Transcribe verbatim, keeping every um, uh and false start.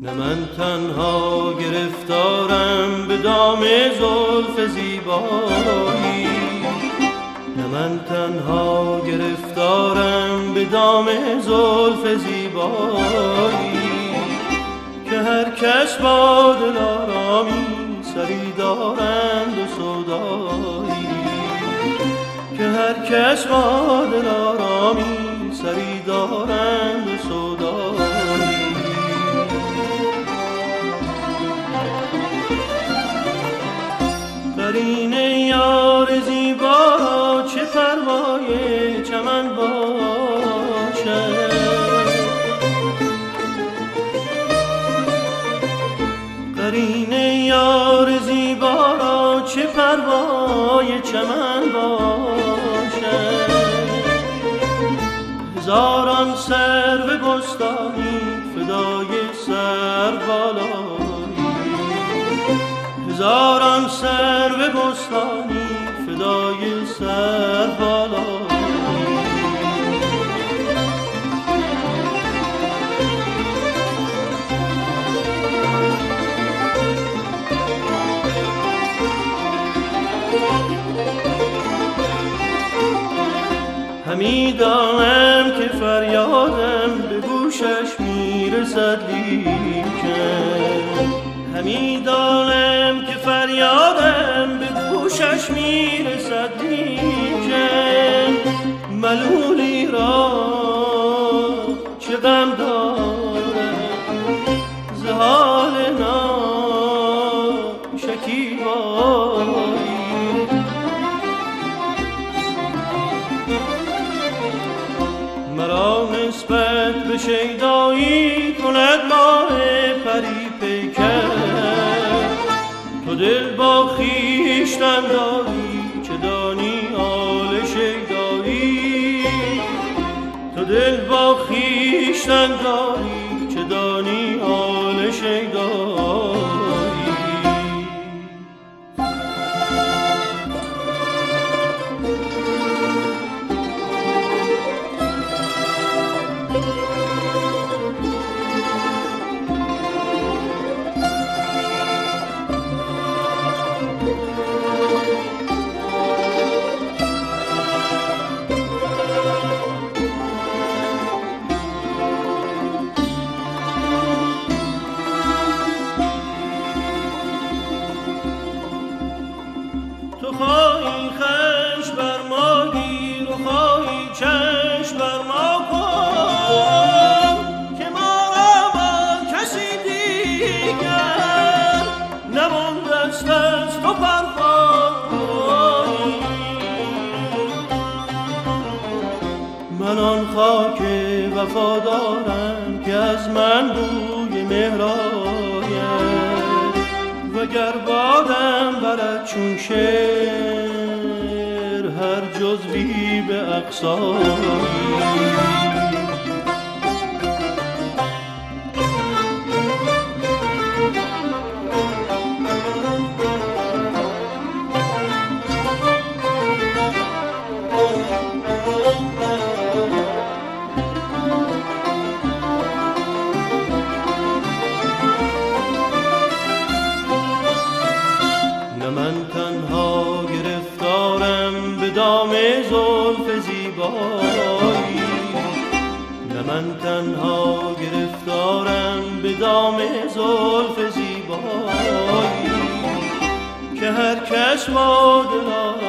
نه من تنها گرفتارم به دام زلف زیبایی، نه من تنها گرفتارم به دام زلف زیبایی، که هر کس با دلارامی سری دارند و سودایی، که هر کس با دلارامی سری دارند و سودایی. قرین یار زیبا را چه پروای چمن باشد، قرین یار زیبا را چه پروای چمن باشد. هزاران سرو بستانی فدای سربالایی، هزاران سرو بستانی فدای سربالایی. همی دانم که فریادم به گوشش میرسد لیکن، همی دانم که فریادم به گوشش میرسد لیکن، ملولی را چه غم دارم ز حال ناشکیبایی. مرا نسبت به شیدایی کند ماه پری پیکر، تو دل با خویشتن داری چه دانی حال شیدایی، تو دل با خویشتن داری چه دانی حال شیدایی. تو خواهی خش بر ما گیر و خواهی چشم بر ما کن، که ما را با کسی دیگر نماندست از تو پرخایی. من آن خاک وفادارم که از من بوی مهر آید، وگر بادم برد چون شعر هر جزوی به اقصایی. من تنها گرفتارم به دام زلف زیبایی، نه من تنها گرفتارم به دام زلف زیبایی، که هر کس با دلار